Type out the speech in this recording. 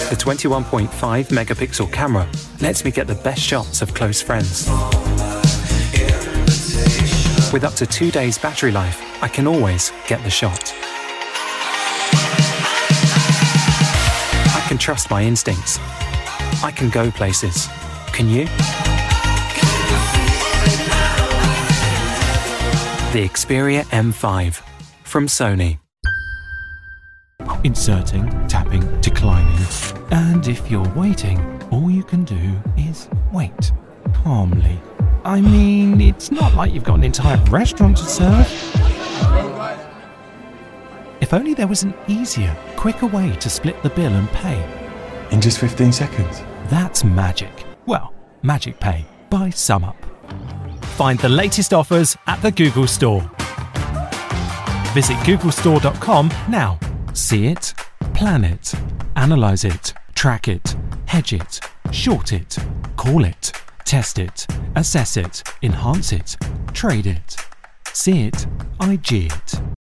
The 21.5 megapixel camera lets me get the best shots of close friends. With up to 2 days battery life, I can always get the shot. I can trust my instincts. I can go places. Can you? The Xperia M5 from Sony. Inserting, tapping, declining. And if you're waiting, all you can do is wait calmly. I mean, it's not like you've got an entire restaurant to serve. If only there was an easier, quicker way to split the bill and pay. In just 15 seconds? That's magic. Well, Magic Pay by SumUp. Find the latest offers at the Google Store. Visit googlestore.com now. See it, plan it, analyze it, track it, hedge it, short it, call it, test it, assess it, enhance it, trade it. See it, IG it.